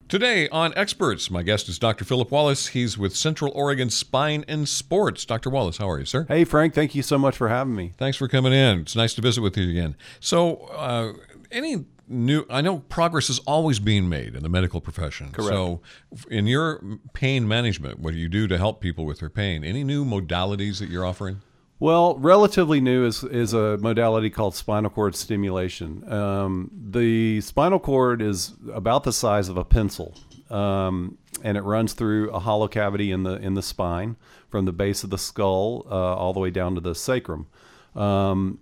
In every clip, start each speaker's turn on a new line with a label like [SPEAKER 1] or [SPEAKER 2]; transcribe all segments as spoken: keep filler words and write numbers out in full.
[SPEAKER 1] Today on Experts, my guest is Doctor Philip Wallace. He's with Central Oregon Spine and Sports. Doctor Wallace, how are you, sir?
[SPEAKER 2] Hey, Frank. Thank you so much for having me.
[SPEAKER 1] Thanks for coming in. It's nice to visit with you again. So, uh, any new, I know progress is always being made in the medical profession.
[SPEAKER 2] Correct.
[SPEAKER 1] So, in your pain management, what do you do to help people with their pain? Any new modalities that you're offering?
[SPEAKER 2] Well, relatively new is, is a modality called spinal cord stimulation. Um, the spinal cord is about the size of a pencil, um, and it runs through a hollow cavity in the in the spine from the base of the skull uh, all the way down to the sacrum. Um,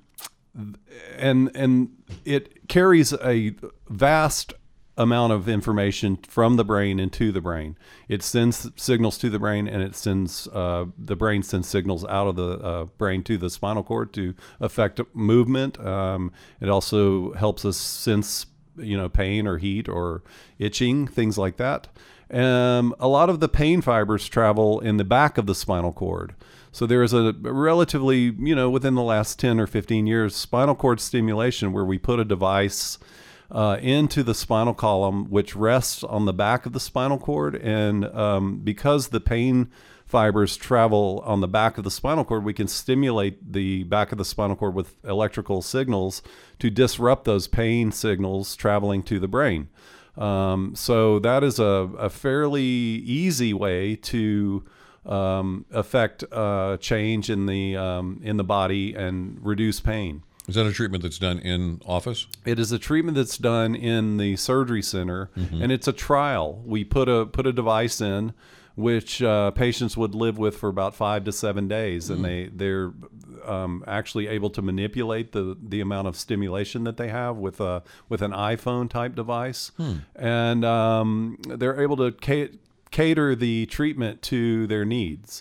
[SPEAKER 2] and and it carries a vast amount of information from the brain into the brain. It sends signals to the brain, and it sends uh, the brain sends signals out of the uh, brain to the spinal cord to affect movement. Um, it also helps us sense, you know, pain or heat or itching, things like that. Um, a lot of the pain fibers travel in the back of the spinal cord. So there is a relatively, you know, within the last ten or fifteen years, spinal cord stimulation where we put a device Uh, into the spinal column, which rests on the back of the spinal cord. And um, because the pain fibers travel on the back of the spinal cord, we can stimulate the back of the spinal cord with electrical signals to disrupt those pain signals traveling to the brain. Um, so that is a, a fairly easy way to um, affect uh, change in the um, in the body and reduce pain.
[SPEAKER 1] Is that a treatment that's done in office?
[SPEAKER 2] It is a treatment that's done in the surgery center, mm-hmm. and it's a trial. We put a put a device in, which uh, patients would live with for about five to seven days, mm-hmm. and they they're um, actually able to manipulate the the amount of stimulation that they have with a with an iPhone type device, hmm. and um, they're able to ca- cater the treatment to their needs.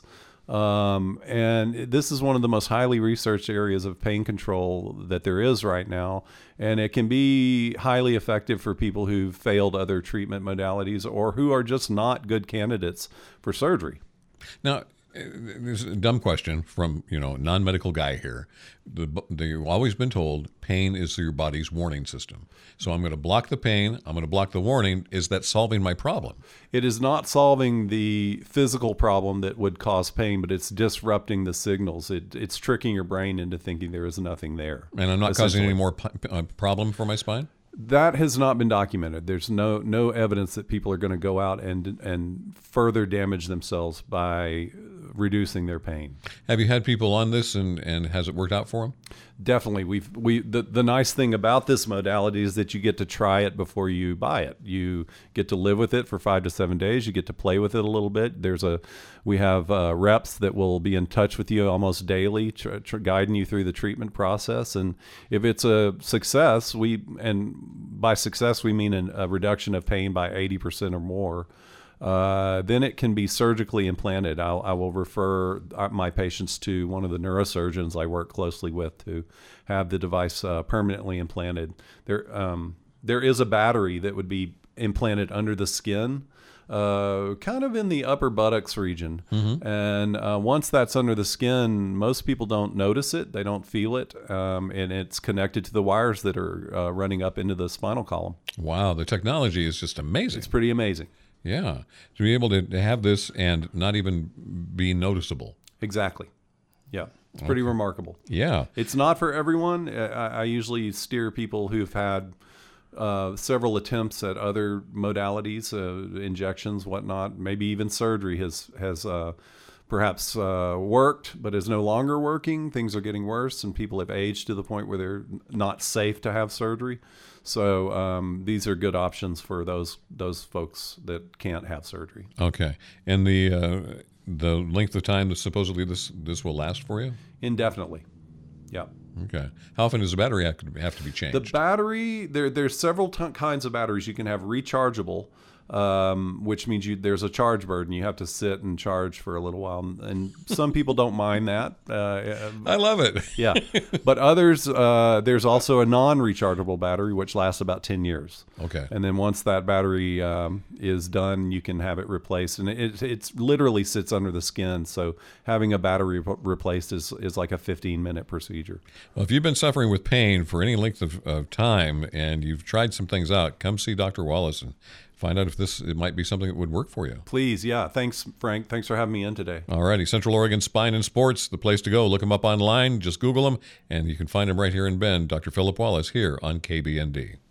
[SPEAKER 2] Um, and this is one of the most highly researched areas of pain control that there is right now. And it can be highly effective for people who've failed other treatment modalities or who are just not good candidates for surgery.
[SPEAKER 1] Now, this is a dumb question from, you know, non-medical guy here. The, the, you've always been told pain is your body's warning system. So I'm going to block the pain. I'm going to block the warning. Is that solving my problem?
[SPEAKER 2] It is not solving the physical problem that would cause pain, but it's disrupting the signals. It, it's tricking your brain into thinking there is nothing there.
[SPEAKER 1] And I'm not causing any more p- uh, problem for my spine?
[SPEAKER 2] That has not been documented. There's no no evidence that people are going to go out and and further damage themselves by reducing their pain.
[SPEAKER 1] Have you had people on this, and, and has it worked out for them?
[SPEAKER 2] Definitely. We've we the, the nice thing about this modality is that you get to try it before you buy it. You get to live with it for five to seven days. You get to play with it a little bit. There's a we have uh, reps that will be in touch with you almost daily, tr- tr- guiding you through the treatment process. And if it's a success, we and by success we mean an, a reduction of pain by eighty percent or more. Uh, then it can be surgically implanted. I'll, I will refer my patients to one of the neurosurgeons I work closely with to have the device uh, permanently implanted. There, um, there is a battery that would be implanted under the skin, uh, kind of in the upper buttocks region. Mm-hmm. And uh, once that's under the skin, most people don't notice it. They don't feel it. Um, and it's connected to the wires that are uh, running up into the spinal column.
[SPEAKER 1] Wow, the technology is just amazing.
[SPEAKER 2] It's pretty amazing.
[SPEAKER 1] Yeah, to be able to, to have this and not even be noticeable.
[SPEAKER 2] Exactly. Yeah, it's pretty okay. remarkable.
[SPEAKER 1] Yeah.
[SPEAKER 2] It's not for everyone. I, I usually steer people who've had uh, several attempts at other modalities, uh, injections, whatnot. Maybe even surgery has, has uh, perhaps uh, worked, but is no longer working. Things are getting worse, and people have aged to the point where they're not safe to have surgery. So um, these are good options for those those folks that can't have surgery.
[SPEAKER 1] Okay, and the uh, the length of time that supposedly this this will last for you?
[SPEAKER 2] Indefinitely. Yeah.
[SPEAKER 1] Okay. How often does the battery have to, have to be changed?
[SPEAKER 2] The battery, there there's several t- kinds of batteries. You can have rechargeable, um, which means you there's a charge burden. You have to sit and charge for a little while, and some people don't mind that. Uh,
[SPEAKER 1] I love it.
[SPEAKER 2] Yeah, but others, uh, there's also a non-rechargeable battery which lasts about ten years.
[SPEAKER 1] Okay,
[SPEAKER 2] and then once that battery um, is done, you can have it replaced, and it it's literally sits under the skin. So having a battery re- replaced is is like a fifteen minute procedure.
[SPEAKER 1] Well, if you've been suffering with pain for any length of, of time and you've tried some things out, come see Doctor Wallace and find out if this it might be something that would work for you.
[SPEAKER 2] Please, yeah. Thanks, Frank. Thanks for having me in today.
[SPEAKER 1] All righty. Central Oregon Spine and Sports, the place to go. Look them up online. Just Google them, and you can find them right here in Bend. Doctor Philip Wallace here on K B N D.